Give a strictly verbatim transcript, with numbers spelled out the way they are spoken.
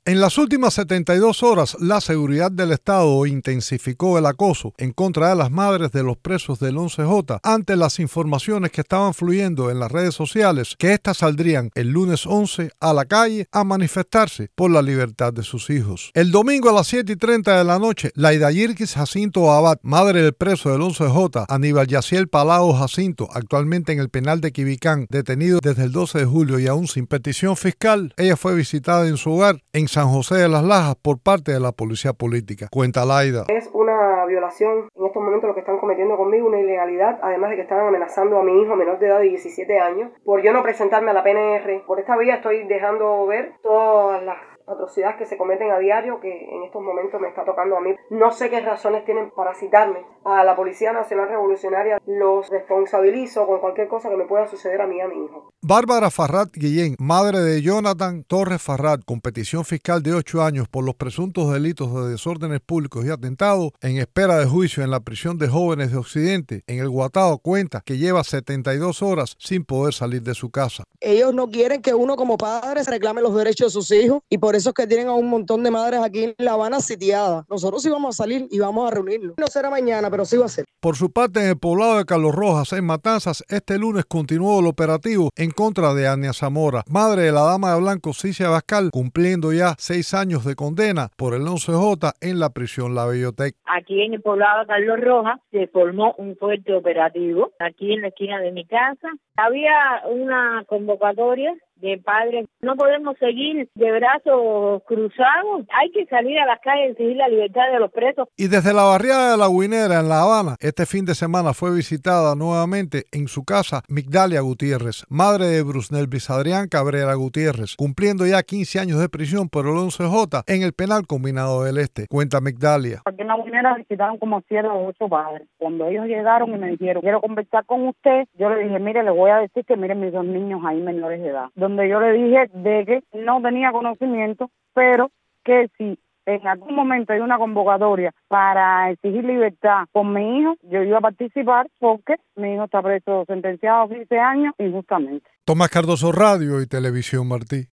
En las últimas setenta y dos horas, la seguridad del Estado intensificó el acoso en contra de las madres de los presos del once J ante las informaciones que estaban fluyendo en las redes sociales que éstas saldrían el lunes once a la calle a manifestarse por la libertad de sus hijos. El domingo a las siete y treinta de la noche, Laida Yirkis Jacinto Abad, madre del preso del once J, Aníbal Yaciel Palao Jacinto, actualmente en el penal de Quibicán, detenido desde el doce de julio y aún sin petición fiscal, ella fue visitada en su hogar en San José de las Lajas por parte de la policía política. Cuenta Laida. Es una violación en estos momentos lo que están cometiendo conmigo, una ilegalidad, además de que están amenazando a mi hijo menor de edad de diecisiete años por yo no presentarme a la P N R. Por esta vía estoy dejando ver todas las atrocidades que se cometen a diario, que en estos momentos me está tocando a mí. No sé qué razones tienen para citarme. A la Policía Nacional Revolucionaria los responsabilizo con cualquier cosa que me pueda suceder a mí y a mi hijo. Bárbara Farrat Guillén, madre de Jonathan Torres Farrat, con petición fiscal de ocho años por los presuntos delitos de desórdenes públicos y atentados, en espera de juicio en la prisión de jóvenes de Occidente, en el Guatao, cuenta que lleva setenta y dos horas sin poder salir de su casa. Ellos no quieren que uno como padre reclame los derechos de sus hijos y por eso es que tienen a un montón de madres aquí en La Habana sitiadas. Nosotros sí vamos a salir y vamos a reunirnos. No será mañana, pero sí va a ser. Por su parte, en el poblado de Carlos Rojas, en Matanzas, este lunes continuó el operativo en contra de Ania Zamora, madre de la dama de blanco Cicia Bascal, cumpliendo ya seis años de condena por el once J en la prisión La Bellotec. Aquí en el poblado de Carlos Rojas se formó un fuerte operativo, aquí en la esquina de mi casa. Había una convocatoria de padres. No podemos seguir de brazos cruzados. Hay que salir a las calles y exigir la libertad de los presos. Y desde la barriada de La Guinera, en La Habana, este fin de semana fue visitada nuevamente en su casa Migdalia Gutiérrez, madre de Brusnelvis Adrián Cabrera Gutiérrez, cumpliendo ya quince años de prisión por el once J en el penal combinado del Este. Cuenta Migdalia. Aquí en La Guinera visitaron como siete o ocho padres. Cuando ellos llegaron y me dijeron, quiero conversar con usted, yo le dije, mire, le voy a decir que miren mis dos niños ahí menores de edad. Donde yo le dije de que no tenía conocimiento, pero que si en algún momento hay una convocatoria para exigir libertad con mi hijo, yo iba a participar porque mi hijo está preso sentenciado a quince años injustamente. Tomás Cardoso, Radio y Televisión Martí.